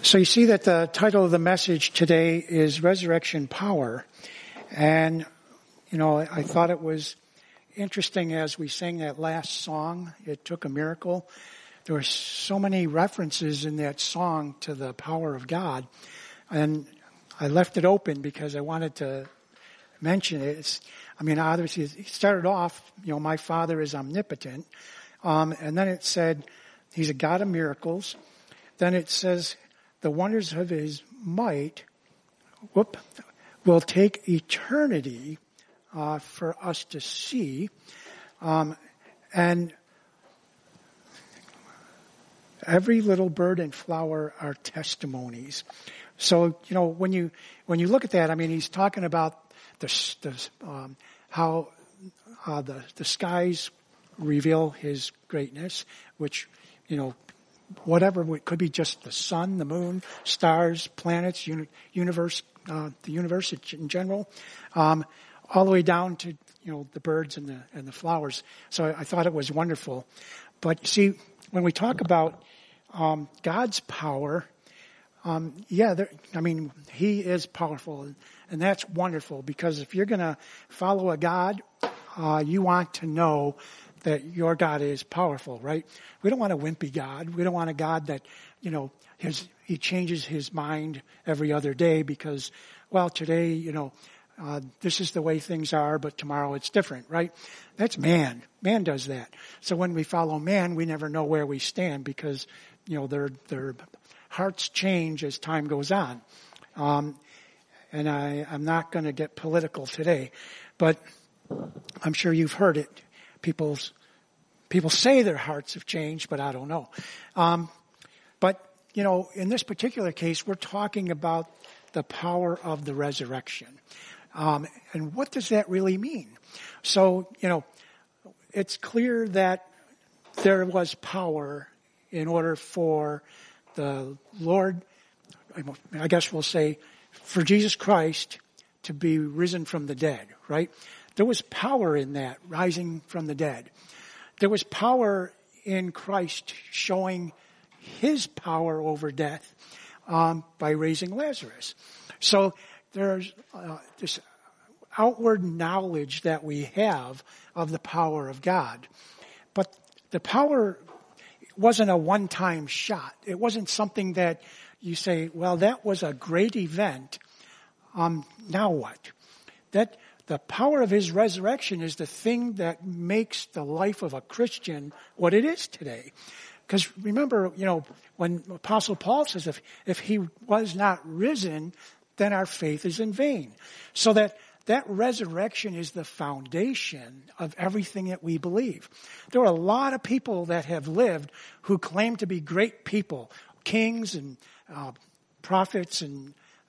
So you see that the title of the message today is Resurrection Power. And, I thought it was interesting as we sang that last song, It Took a Miracle. There were so many references in that song to the power of God. And I left it open because I wanted to mention it. Obviously, it started off, my Father is omnipotent. And then it said, He's a God of miracles. Then it says, the wonders of His might will take eternity for us to see. And every little bird and flower are testimonies. So, when you look at that, he's talking about how the skies reveal His greatness, which, whatever, it could be just the sun, the moon, stars, planets, universe, the universe in general, all the way down to, the birds and the flowers. So I thought it was wonderful. But you see, when we talk about God's power, He is powerful, and that's wonderful, because if you're going to follow a God, you want to know that your God is powerful, right? We don't want a wimpy God. We don't want a God that, He changes His mind every other day because, today, this is the way things are, but tomorrow it's different, right? That's man. Man does that. So when we follow man, we never know where we stand because, their hearts change as time goes on. And I'm not going to get political today, but I'm sure you've heard it. People say their hearts have changed, but I don't know. But in this particular case, we're talking about the power of the resurrection. And what does that really mean? So, it's clear that there was power in order for the Lord, I guess we'll say, for Jesus Christ to be risen from the dead, right? There was power in that, rising from the dead. There was power in Christ showing His power over death by raising Lazarus. So there's this outward knowledge that we have of the power of God. But the power wasn't a one-time shot. It wasn't something that you say, well, that was a great event. Now what? That the power of His resurrection is the thing that makes the life of a Christian what it is today. Because remember, when Apostle Paul says, if He was not risen, then our faith is in vain. So that resurrection is the foundation of everything that we believe. There are a lot of people that have lived who claim to be great people, kings and prophets and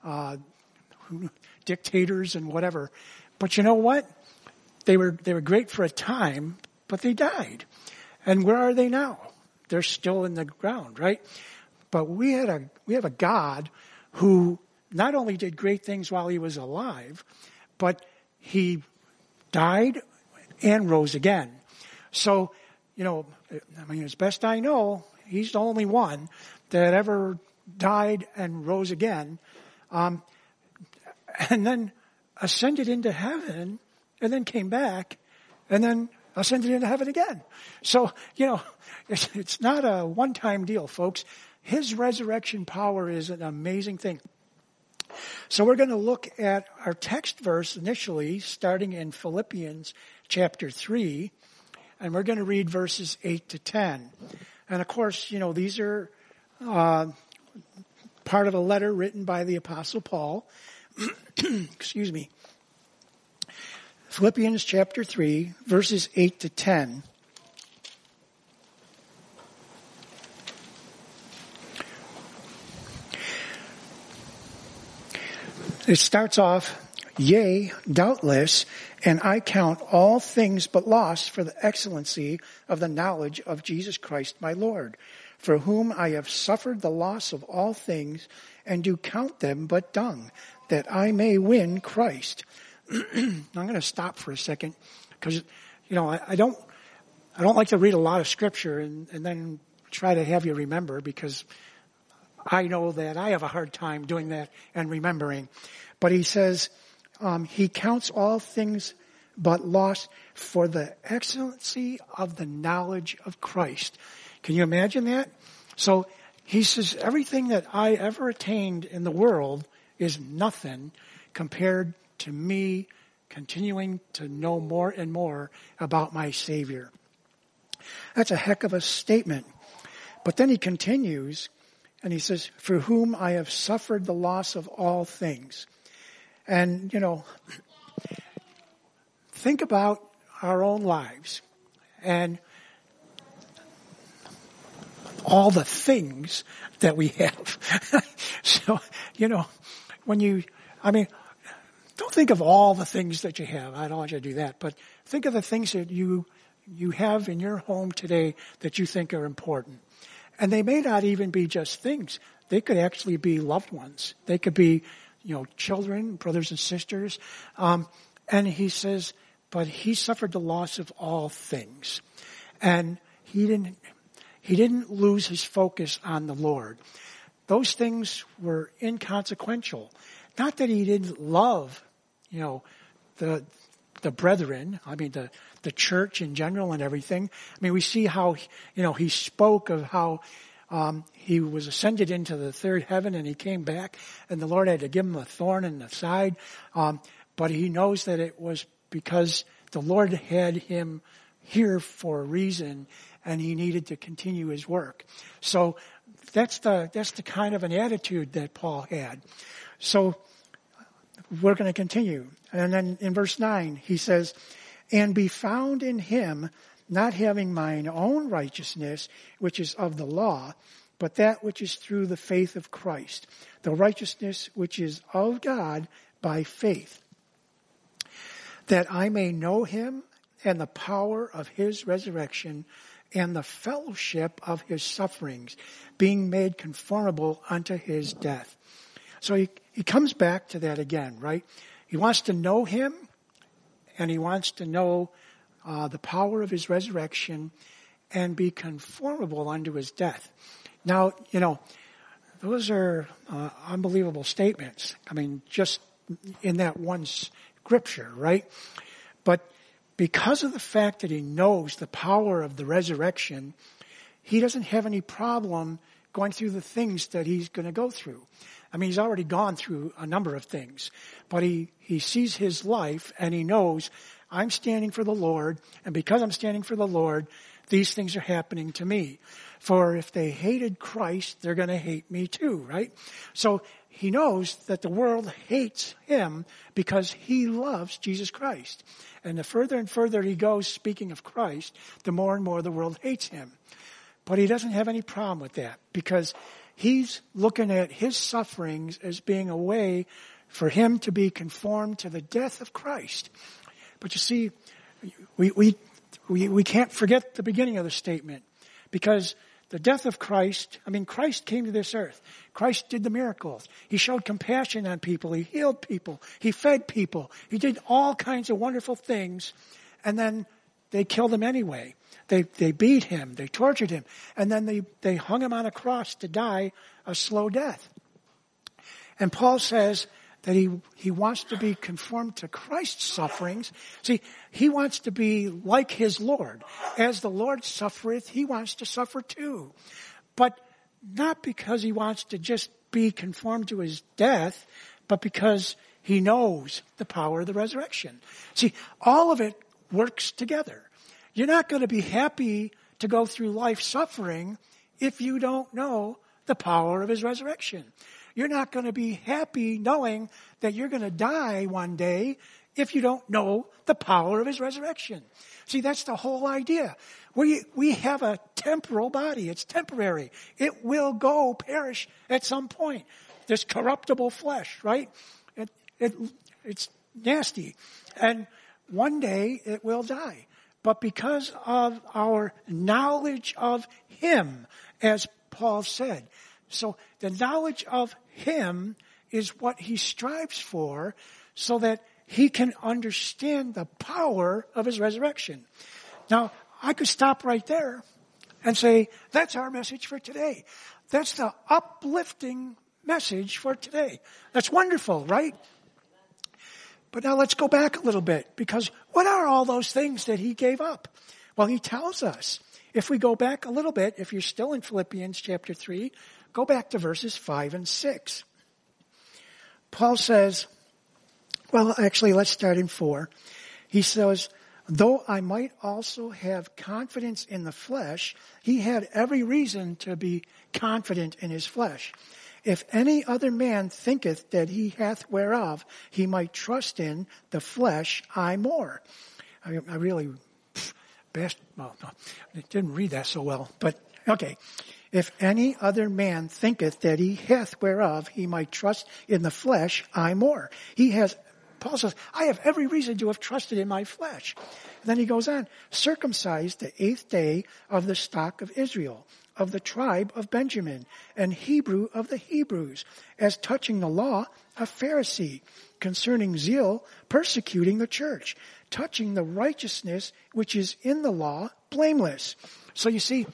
dictators and whatever. But you know what? They were great for a time, but they died. And where are they now? They're still in the ground, right? But we have a God who not only did great things while He was alive, but He died and rose again. So, as best I know, He's the only one that ever died and rose again, and then ascended into heaven, and then came back, and then ascended into heaven again. So, it's not a one-time deal, folks. His resurrection power is an amazing thing. So we're going to look at our text verse initially, starting in Philippians chapter 3, and we're going to read verses 8 to 10. And of course, these are part of a letter written by the Apostle Paul. Excuse me. Philippians chapter 3, verses 8 to 10. It starts off, yea, doubtless, and I count all things but loss for the excellency of the knowledge of Jesus Christ my Lord, for whom I have suffered the loss of all things, and do count them but dung, that I may win Christ. I'm going to stop for a second, because, I don't like to read a lot of scripture and then try to have you remember, because I know that I have a hard time doing that and remembering. But he says, he counts all things but loss for the excellency of the knowledge of Christ. Can you imagine that? So he says, everything that I ever attained in the world is nothing compared to me continuing to know more and more about my Savior. That's a heck of a statement. But then he continues, and he says, for whom I have suffered the loss of all things. And, think about our own lives and all the things that we have. So, don't think of all the things that you have. I don't want you to do that. But think of the things that you have in your home today that you think are important. And they may not even be just things. They could actually be loved ones. They could be, children, brothers and sisters. And he says, but he suffered the loss of all things. And he didn't lose his focus on the Lord. Those things were inconsequential. Not that he didn't love, the brethren, the church in general and everything. We see how, he spoke of how he was ascended into the third heaven and he came back and the Lord had to give him a thorn in the side. But he knows that it was because the Lord had him here for a reason and he needed to continue his work. So that's the kind of an attitude that Paul had. So we're going to continue. And then in verse 9, he says, and be found in him, not having mine own righteousness, which is of the law, but that which is through the faith of Christ, the righteousness which is of God by faith, that I may know him and the power of his resurrection and the fellowship of his sufferings, being made conformable unto his death. So he comes back to that again, right? He wants to know him and he wants to know the power of his resurrection and be conformable unto his death. Now, those are unbelievable statements. Just in that one scripture, right? But because of the fact that he knows the power of the resurrection, he doesn't have any problem going through the things that he's going to go through. He's already gone through a number of things, but he sees his life and he knows I'm standing for the Lord, and because I'm standing for the Lord, these things are happening to me. For if they hated Christ, they're going to hate me too, right? So he knows that the world hates him because he loves Jesus Christ. And the further and further he goes speaking of Christ, the more and more the world hates him. But he doesn't have any problem with that because he's looking at his sufferings as being a way for him to be conformed to the death of Christ. But you see, we can't forget the beginning of the statement because the death of Christ, Christ came to this earth. Christ did the miracles. He showed compassion on people. He healed people. He fed people. He did all kinds of wonderful things. And then they killed him anyway. They beat him. They tortured him. And then they hung him on a cross to die a slow death. And Paul says that he wants to be conformed to Christ's sufferings. See, he wants to be like his Lord. As the Lord suffereth, he wants to suffer too. But not because he wants to just be conformed to his death, but because he knows the power of the resurrection. See, all of it works together. You're not going to be happy to go through life suffering if you don't know the power of his resurrection. You're not going to be happy knowing that you're going to die one day if you don't know the power of his resurrection. See, that's the whole idea. We have a temporal body. It's temporary. It will perish at some point. This corruptible flesh, right? It's nasty. And one day it will die. But because of our knowledge of him, as Paul said, so the knowledge of him is what he strives for so that he can understand the power of his resurrection. Now, I could stop right there and say, that's our message for today. That's the uplifting message for today. That's wonderful, right? But now let's go back a little bit, because what are all those things that he gave up? Well, he tells us. If we go back a little bit, if you're still in Philippians chapter 3, go back to verses 5 and 6. Paul says, well, actually, let's start in 4. He says, though I might also have confidence in the flesh, he had every reason to be confident in his flesh. If any other man thinketh that he hath whereof he might trust in the flesh, I more. I really, well, no, I didn't read that so well, but okay. If any other man thinketh that he hath whereof he might trust in the flesh, I more. Paul says, I have every reason to have trusted in my flesh. And then he goes on, circumcised the 8th day of the stock of Israel, of the tribe of Benjamin, and Hebrew of the Hebrews, as touching the law, a Pharisee, concerning zeal, persecuting the church, touching the righteousness which is in the law, blameless. So you see,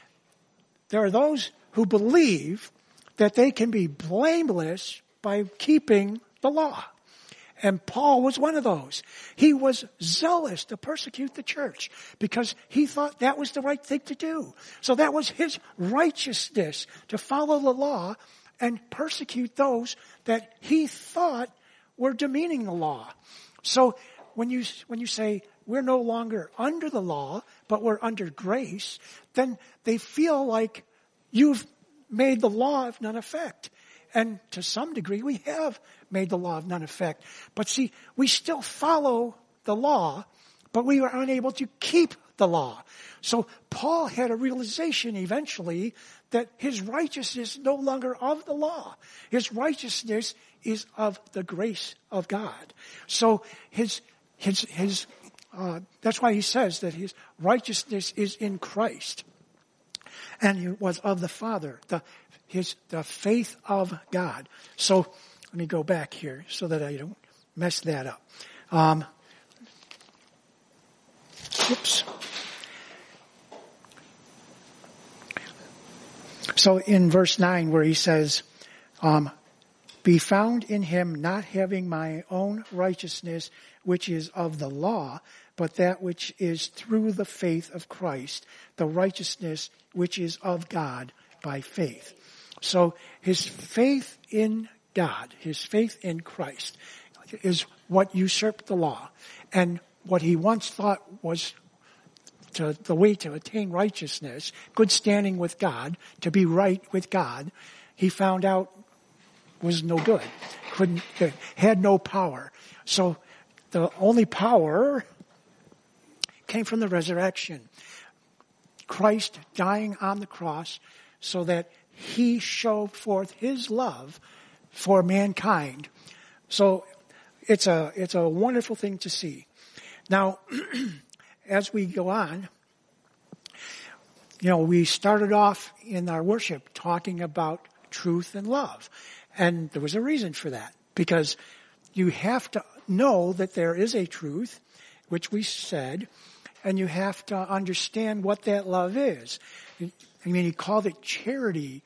there are those who believe that they can be blameless by keeping the law. And Paul was one of those. He was zealous to persecute the church because he thought that was the right thing to do. So that was his righteousness, to follow the law and persecute those that he thought were demeaning the law. So when you say we're no longer under the law, but we're under grace, then they feel like you've made the law of none effect. And to some degree, we have made the law of none effect. But see, we still follow the law, but we were unable to keep the law. So Paul had a realization eventually that his righteousness is no longer of the law. His righteousness is of the grace of God. So that's why he says that his righteousness is in Christ. And he was of the Father, the faith of God. So let me go back here so that I don't mess that up. Oops. So in verse 9 where he says, be found in him not having my own righteousness, which is of the law, but that which is through the faith of Christ, the righteousness which is of God by faith. So his faith in God, his faith in Christ, is what usurped the law. And what he once thought was the way to attain righteousness, good standing with God, to be right with God, he found out was no good. Had no power. So the only power came from the resurrection. Christ dying on the cross so that he showed forth his love for mankind. So it's a wonderful thing to see. Now, as we go on, we started off in our worship talking about truth and love. And there was a reason for that, because you have to know that there is a truth, which we said, and you have to understand what that love is. I mean, he called it charity,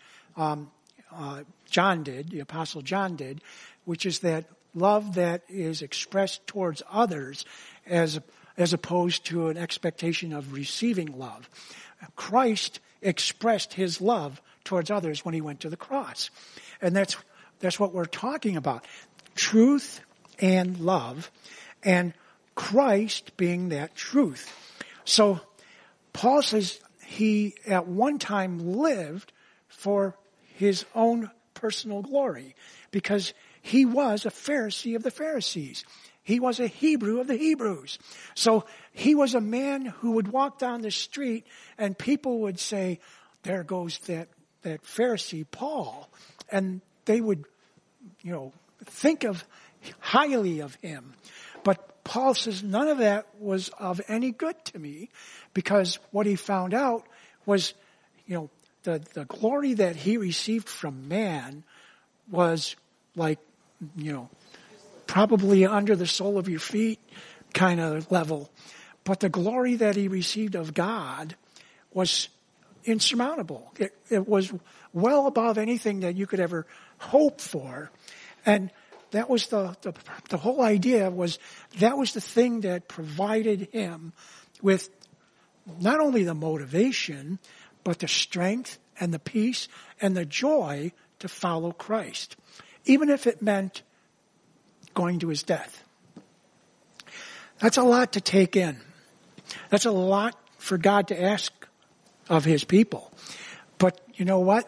John did, the Apostle John did, which is that love that is expressed towards others as opposed to an expectation of receiving love. Christ expressed his love towards others when he went to the cross. And that's what we're talking about. Truth and love, and Christ being that truth. So Paul says he at one time lived for his own personal glory because he was a Pharisee of the Pharisees. He was a Hebrew of the Hebrews. So he was a man who would walk down the street and people would say, there goes that Pharisee Paul. And they would, think highly of him. But Paul says none of that was of any good to me, because what he found out was, the glory that he received from man was like, probably under the sole of your feet kind of level. But the glory that he received of God was insurmountable. It was well above anything that you could ever hope for. And that was the whole idea was that was the thing that provided him with not only the motivation, but the strength and the peace and the joy to follow Christ, even if it meant going to his death. That's a lot to take in. That's a lot for God to ask of his people. But you know what?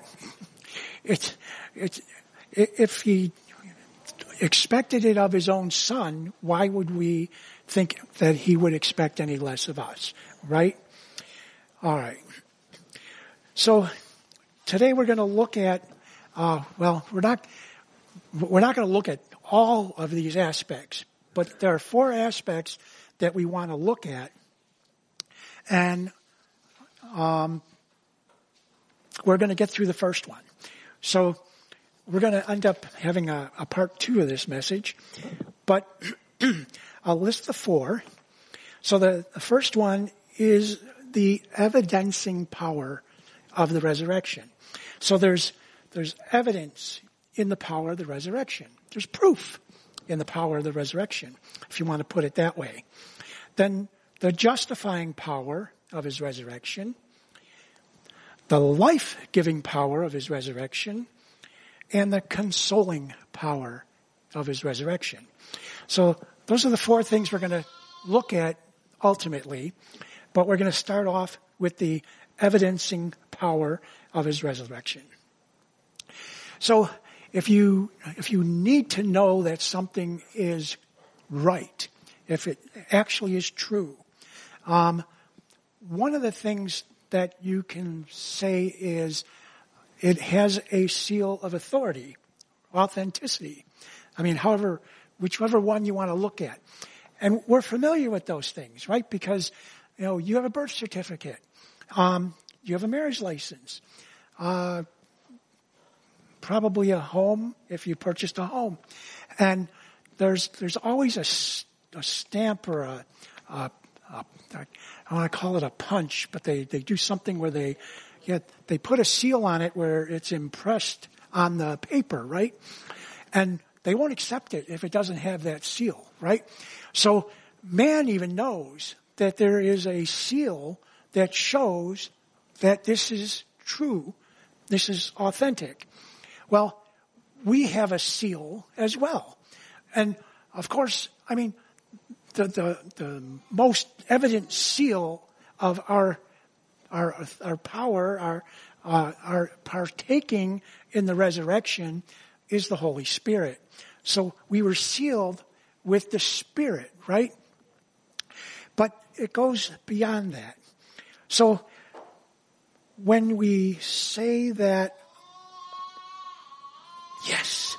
If he expected it of his own son, why would we think that he would expect any less of us, right? All right. So today we're going to look at, we're not going to look at all of these aspects, but there are 4 aspects that we want to look at. And we're going to get through the first one. So we're going to end up having a part 2 of this message. But I'll list the 4. So the first one is the evidencing power of the resurrection. So there's evidence in the power of the resurrection. There's proof in the power of the resurrection, if you want to put it that way. Then the justifying power of his resurrection, the life-giving power of his resurrection, and the consoling power of his resurrection. So those are the 4 things we're going to look at ultimately, but we're going to start off with the evidencing power of his resurrection. So if you need to know that something is right, if it actually is true, one of the things that you can say is it has a seal of authority, authenticity. I mean, whichever one you want to look at. And we're familiar with those things, right? Because, you have a birth certificate. You have a marriage license. Probably a home if you purchased a home. And there's always a stamp or I want to call it a punch, but they do something where they put a seal on it where it's impressed on the paper, right? And they won't accept it if it doesn't have that seal, right? So man even knows that there is a seal that shows that this is true, this is authentic. Well, we have a seal as well. And of course, I mean, the most evident seal of our power, our partaking in the resurrection is the Holy Spirit. So we were sealed with the Spirit, right? But it goes beyond that. So when we say that, yes,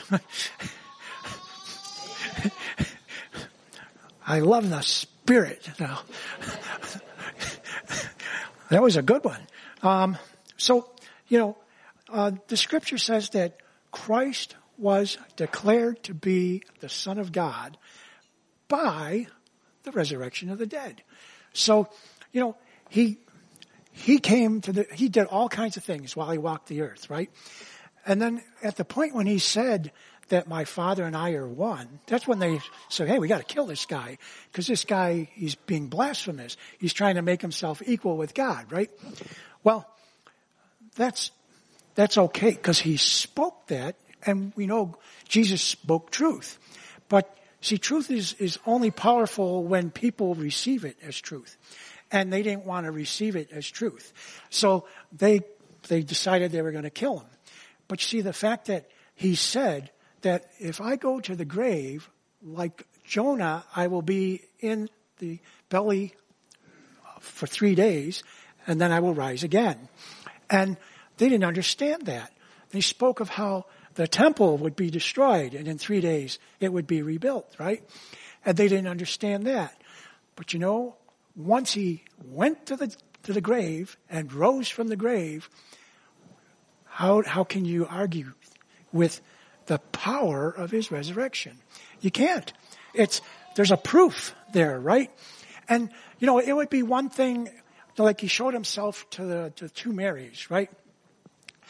I love the Spirit. Now, that was a good one. The Scripture says that Christ was declared to be the Son of God by the resurrection of the dead. So, he did all kinds of things while he walked the earth, right? And then at the point when he said that my Father and I are one, that's when they said, hey, we got to kill this guy because this guy, he's being blasphemous. He's trying to make himself equal with God, right? Well, that's okay because he spoke that, and we know Jesus spoke truth. But see, truth is only powerful when people receive it as truth. And they didn't want to receive it as truth. So they decided they were going to kill him. But you see, the fact that he said that if I go to the grave, like Jonah, I will be in the belly for 3 days, and then I will rise again. And they didn't understand that. They spoke of how the temple would be destroyed, and in 3 days it would be rebuilt, right? And they didn't understand that. But once he went to the grave and rose from the grave, how can you argue with the power of his resurrection? You can't. There's a proof there, right? And it would be one thing, like he showed himself to the two Marys, right?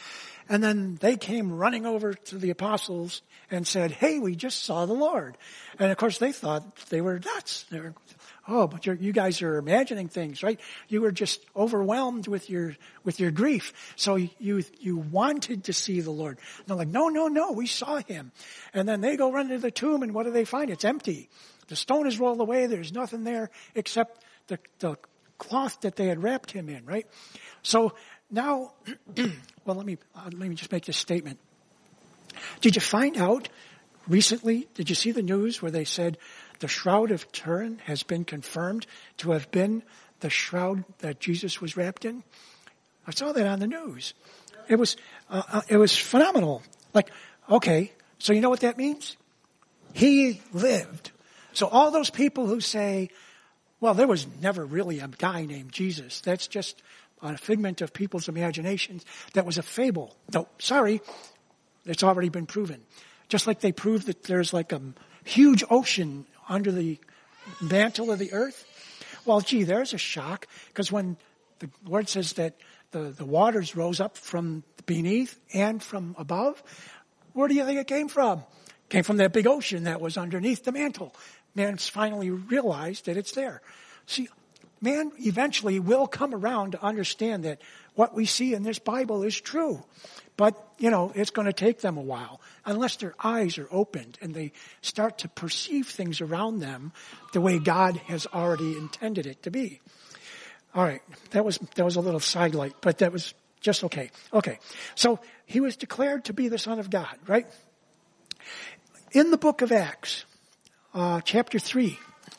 And then they came running over to the apostles and said, hey, we just saw the Lord. And of course they thought they were nuts. They were, oh, but you guys are imagining things, right? You were just overwhelmed with your grief. So you wanted to see the Lord. And they're like, no, we saw him. And then they go run to the tomb, and what do they find? It's empty. The stone is rolled away. There's nothing there except the cloth that they had wrapped him in, right? So now, well, let me just make this statement. Did you find out recently, did you see the news where they said the Shroud of Turin has been confirmed to have been the shroud that Jesus was wrapped in? I saw that on the news. It was phenomenal. Like, okay, so you know what that means? He lived. So all those people who say, well, there was never really a guy named Jesus. That's just a figment of people's imaginations. That was a fable. No, sorry. It's already been proven. Just like they proved that there's like a huge ocean under the mantle of the earth. Well, gee, there's a shock. Because when the word says that the waters rose up from beneath and from above, where do you think it came from? It came from that big ocean that was underneath the mantle. Man's finally realized that it's there. See, man eventually will come around to understand that what we see in this Bible is true. But, it's going to take them a while unless their eyes are opened and they start to perceive things around them the way God has already intended it to be. All right. That was a little sidelight, but that was just okay. Okay. So he was declared to be the Son of God, right? In the book of Acts, chapter 3.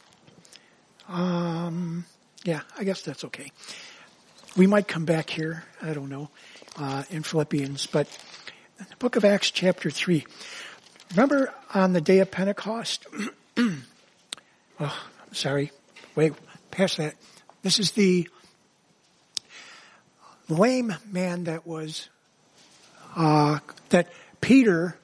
Yeah, I guess that's okay. We might come back here. I don't know. In Philippians, but in the book of Acts chapter 3. Remember on the day of Pentecost? Sorry. Wait, past that. This is the lame man that was, that Peter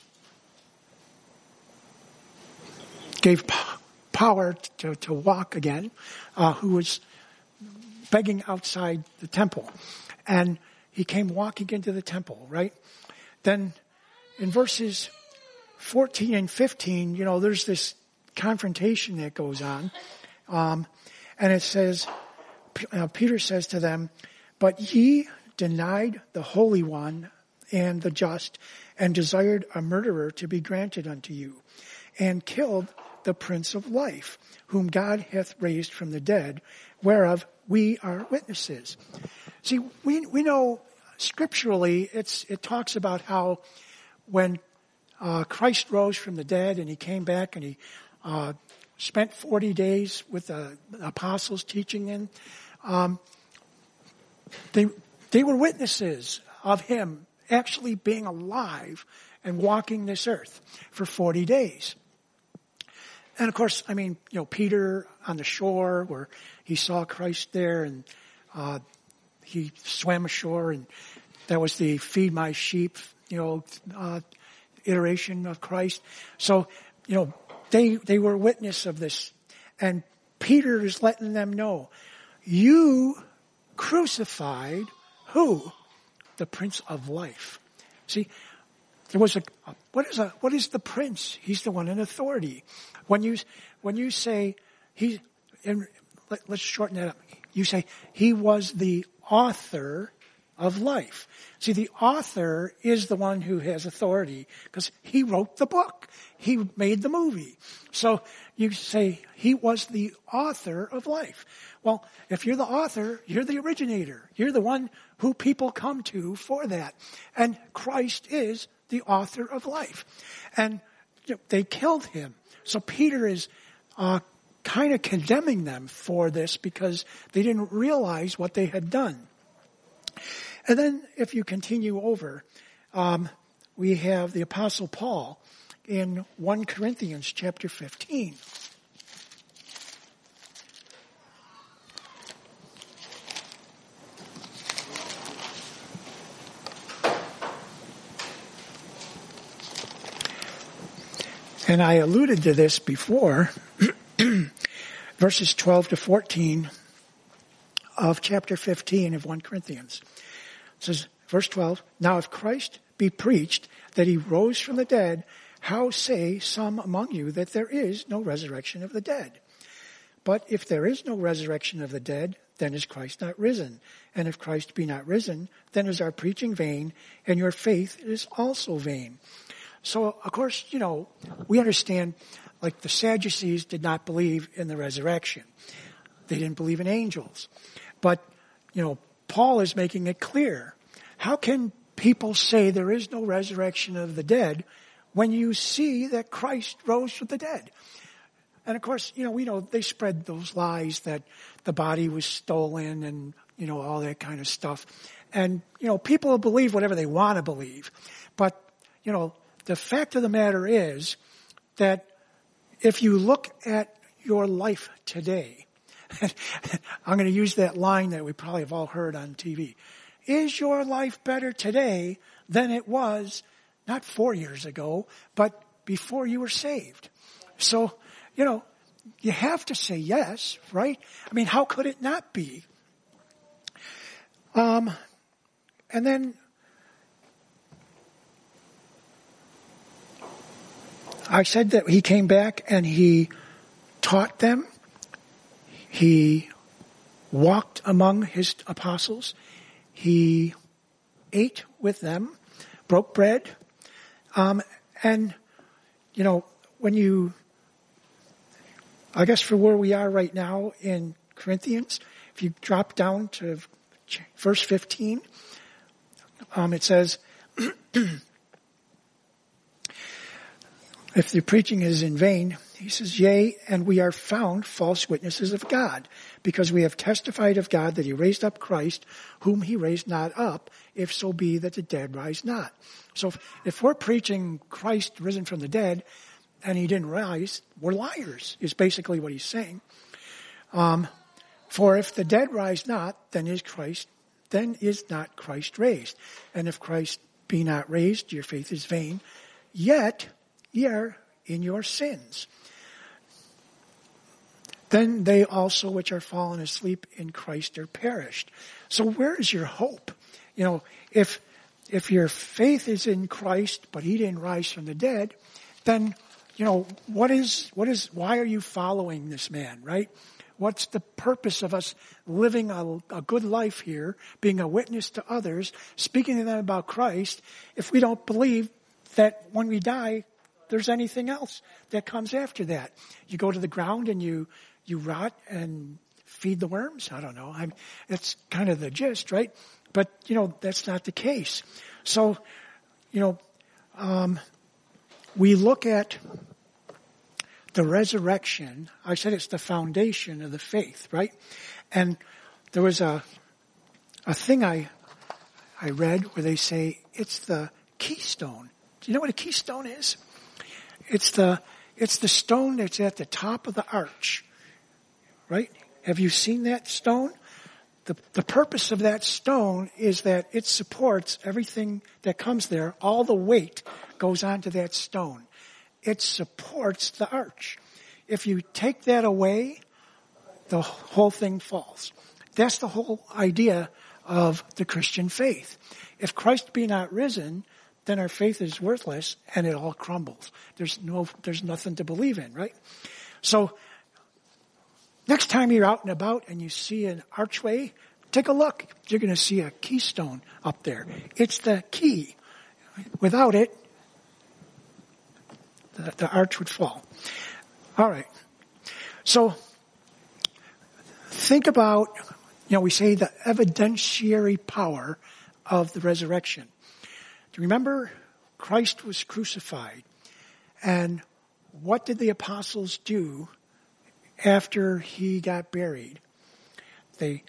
gave power to walk again, who was begging outside the temple. And he came walking into the temple, right? Then in verses 14 and 15, there's this confrontation that goes on. And it says, Peter says to them, but ye denied the Holy One and the just, and desired a murderer to be granted unto you, and killed the Prince of Life, whom God hath raised from the dead, whereof we are witnesses. See, we know scripturally it talks about how when Christ rose from the dead and he came back and he spent 40 days with the apostles teaching them, they were witnesses of him actually being alive and walking this earth for 40 days. And of course, Peter on the shore where he saw Christ there and he swam ashore, and that was the feed my sheep, iteration of Christ. So, they were witness of this. And Peter is letting them know, you crucified who? The Prince of Life. See, there was what is the prince? He's the one in authority. When you say let's shorten that up. You say he was the author of life. See, the author is the one who has authority because he wrote the book. He made the movie. So you say he was the author of life. Well, if you're the author, you're the originator. You're the one who people come to for that. And Christ is the author of life. And they killed him. So Peter is kind of condemning them for this because they didn't realize what they had done. And then if you continue over, we have the Apostle Paul in 1 Corinthians chapter 15. And I alluded to this before, verses 12 to 14 of chapter 15 of 1 Corinthians. It says, Verse 12, now if Christ be preached that he rose from the dead, how say some among you that there is no resurrection of the dead? But if there is no resurrection of the dead, then is Christ not risen? And if Christ be not risen, then is our preaching vain, and your faith is also vain. So, of course, we understand, like the Sadducees did not believe in the resurrection. They didn't believe in angels. But, Paul is making it clear. How can people say there is no resurrection of the dead when you see that Christ rose from the dead? And of course, we know they spread those lies that the body was stolen and, all that kind of stuff. And, people will believe whatever they want to believe. But, the fact of the matter is that if you look at your life today, I'm going to use that line that we probably have all heard on TV. Is your life better today than it was not 4 years ago, but before you were saved? So, you have to say yes, right? I mean, how could it not be? And then I said that he came back and he taught them. He walked among his apostles. He ate with them, broke bread. And, when you, I guess for where we are right now in Corinthians, if you drop down to verse 15, it says, if the preaching is in vain, he says, yea, and we are found false witnesses of God, because we have testified of God that he raised up Christ, whom he raised not up, if so be that the dead rise not. So if we're preaching Christ risen from the dead, and he didn't rise, we're liars, is basically what he's saying. For if the dead rise not, then is not Christ raised. And if Christ be not raised, your faith is vain. Yet ye are in your sins. Then they also which are fallen asleep in Christ are perished. So where is your hope? If your faith is in Christ, but he didn't rise from the dead, then, why are you following this man, right? What's the purpose of us living a good life here, being a witness to others, speaking to them about Christ, if we don't believe that when we die, there's anything else that comes after that? You go to the ground and you rot and feed the worms? I don't know. That's kind of the gist, right? But, that's not the case. So, we look at the resurrection. I said it's the foundation of the faith, right? And there was a thing I read where they say it's the keystone. Do you know what a keystone is? It's the stone that's at the top of the arch, right? Have you seen that stone? The purpose of that stone is that it supports everything that comes there. All the weight goes onto that stone. It supports the arch. If you take that away, the whole thing falls. That's the whole idea of the Christian faith. If Christ be not risen, then our faith is worthless and it all crumbles. There's nothing to believe in, right? So next time you're out and about and you see an archway, take a look. You're going to see a keystone up there. It's the key. Without it, the arch would fall. All right. So think about, we say the evidentiary power of the resurrection. Do you remember Christ was crucified? And what did the apostles do after he got buried? They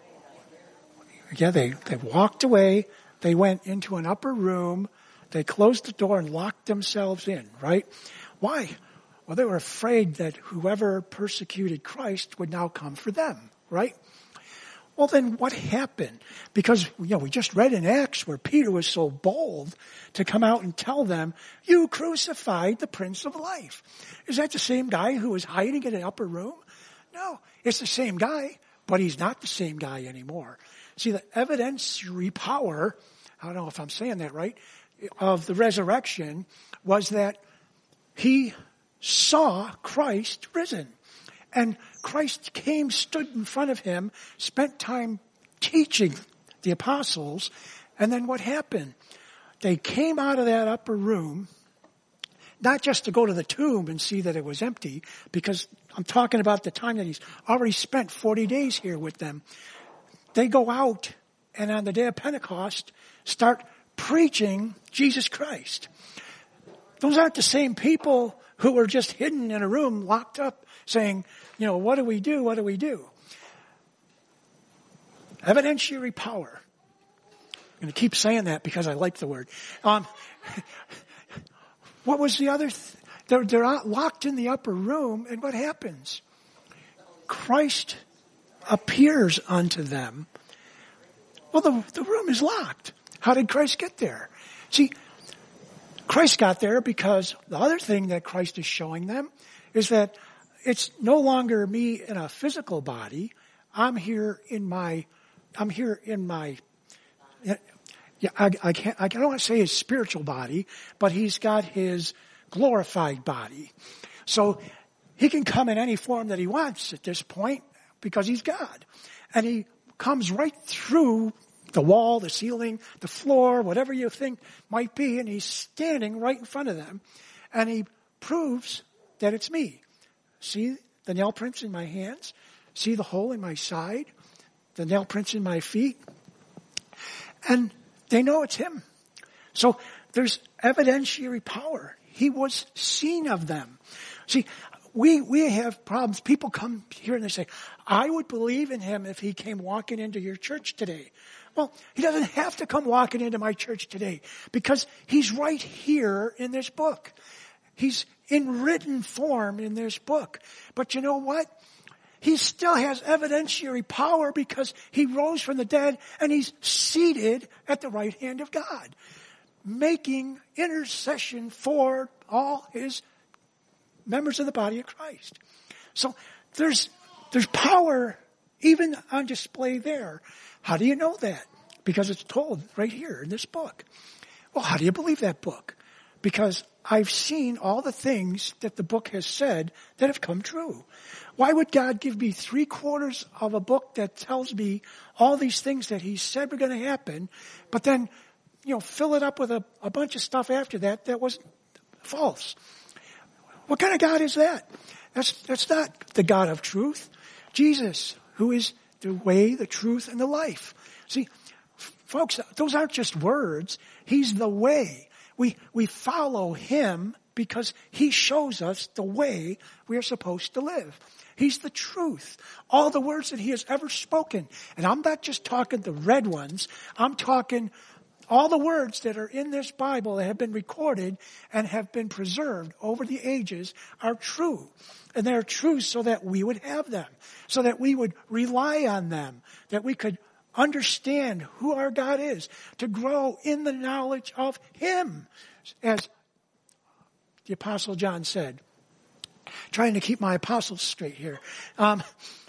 walked away. They went into an upper room. They closed the door and locked themselves in, right? Why? Well, they were afraid that whoever persecuted Christ would now come for them, right? Well, then what happened? Because, we just read in Acts where Peter was so bold to come out and tell them, you crucified the Prince of Life. Is that the same guy who was hiding in an upper room? No, it's the same guy, but he's not the same guy anymore. See, the evidentiary power I don't know if I'm saying that right, of the resurrection was that he saw Christ risen. And Christ came, stood in front of him, spent time teaching the apostles, and then what happened? They came out of that upper room, not just to go to the tomb and see that it was empty, because I'm talking about the time that he's already spent 40 days here with them. They go out and on the day of Pentecost start preaching Jesus Christ. Those aren't the same people who were just hidden in a room, locked up, saying, what do we do? What do we do? Evidentiary power. I'm going to keep saying that because I like the word. What was the other? They're locked in the upper room, and what happens? Christ appears unto them. Well, the room is locked. How did Christ get there? See, Christ got there because the other thing that Christ is showing them is that it's no longer me in a physical body. I'm here in my, I don't want to say his spiritual body, but he's got his glorified body. So he can come in any form that he wants at this point because he's God. And he comes right through the wall, the ceiling, the floor, whatever you think might be, and he's standing right in front of them. And he proves that it's me. See the nail prints in my hands? See the hole in my side? The nail prints in my feet? And they know it's him. So there's evidentiary power. He was seen of them. See, we have problems. People come here and they say, I would believe in him if he came walking into your church today. Well, he doesn't have to come walking into my church today because he's right here in this book. He's in written form in this book. But you know what? He still has evidentiary power because he rose from the dead and he's seated at the right hand of God, making intercession for all his members of the body of Christ. So there's power even on display there. How do you know that? Because it's told right here in this book. Well, how do you believe that book? Because I've seen all the things that the book has said that have come true. Why would God give me 3/4 of a book that tells me all these things that he said were going to happen, but then, fill it up with a bunch of stuff after that was false? What kind of God is that? That's not the God of truth. Jesus, who is the way, the truth, and the life. See, folks, those aren't just words. He's the way. We follow him because he shows us the way we are supposed to live. He's the truth. All the words that he has ever spoken. And I'm not just talking the red ones. I'm talking all the words that are in this Bible that have been recorded and have been preserved over the ages are true. And they're true so that we would have them, so that we would rely on them, that we could understand who our God is, to grow in the knowledge of him. As the Apostle John said, trying to keep my apostles straight here. And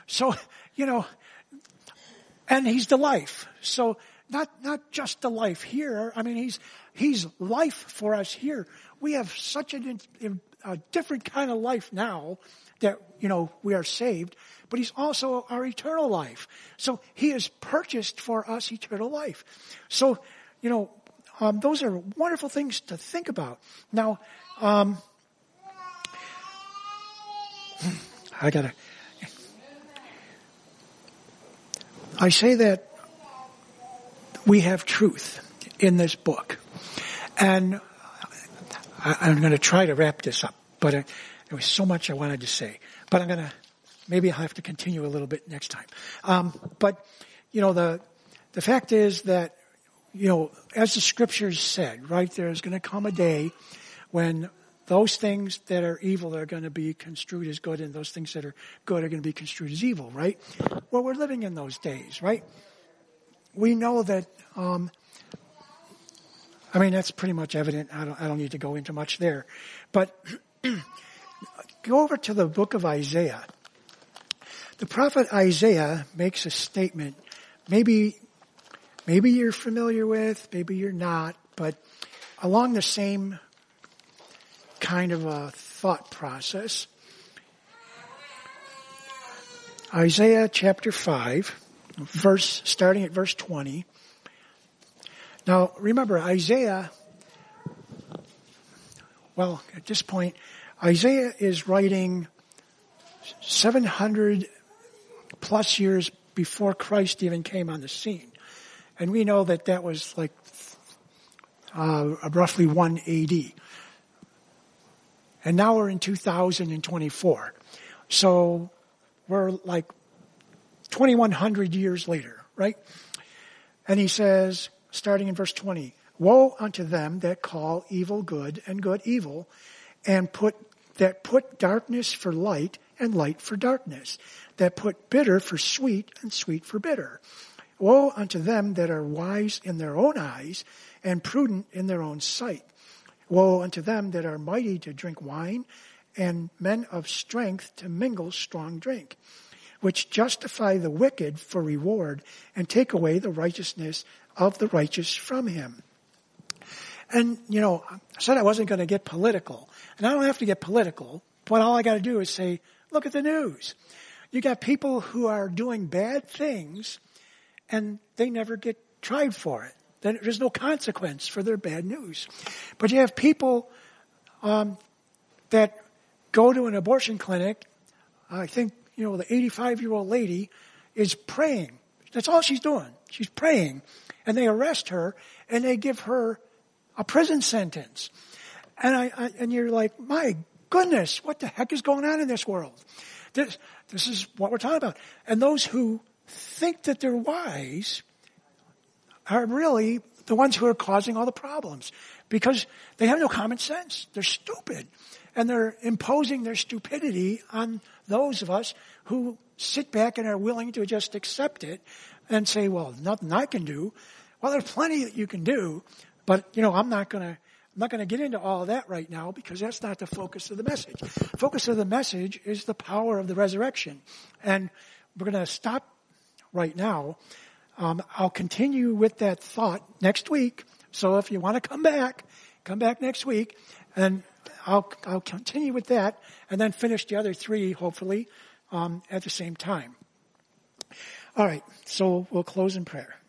he's the life. So not just the life here. I mean, he's life for us here. We have such a different kind of life now that, we are saved, but he's also our eternal life. So he has purchased for us eternal life. So, those are wonderful things to think about. Now, I say that we have truth in this book. And I'm going to try to wrap this up, but there was so much I wanted to say. But maybe I'll have to continue a little bit next time. But the fact is that, as the scriptures said, right, there's going to come a day when those things that are evil are going to be construed as good, and those things that are good are going to be construed as evil, right? Well, we're living in those days, right? We know that, that's pretty much evident. I don't need to go into much there. But go over to the book of Isaiah. The prophet Isaiah makes a statement, maybe maybe you're familiar with, maybe you're not, but along the same kind of a thought process. Isaiah chapter 5, starting at verse 20. Now, remember, Isaiah, well, at this point, Isaiah is writing 700 plus years before Christ even came on the scene. And we know that that was like roughly 1 AD. And now we're in 2024. So we're like 2,100 years later, right? And he says, starting in verse 20, woe unto them that call evil good and good evil, and put darkness for light and light for darkness, that put bitter for sweet and sweet for bitter. Woe unto them that are wise in their own eyes and prudent in their own sight. Woe unto them that are mighty to drink wine, and men of strength to mingle strong drink, which justify the wicked for reward, and take away the righteousness of the righteous from him. And, I said I wasn't going to get political. And I don't have to get political, but all I got to do is say, look at the news. You got people who are doing bad things, and they never get tried for it. There's no consequence for their bad news. But you have people that go to an abortion clinic. I think, the 85-year-old lady is praying. That's all she's doing. She's praying. And they arrest her, and they give her a prison sentence. And you're like, my goodness, what the heck is going on in this world? This is what we're talking about. And those who think that they're wise are really the ones who are causing all the problems, because they have no common sense. They're stupid. And they're imposing their stupidity on those of us who sit back and are willing to just accept it and say, well, nothing I can do. Well, there's plenty that you can do, but I'm not going to get into all of that right now, because that's not the focus of the message. The focus of the message is the power of the resurrection. And we're going to stop right now. I'll continue with that thought next week. So if you want to come back next week, and I'll continue with that, and then finish the other three, hopefully, at the same time. All right, so we'll close in prayer.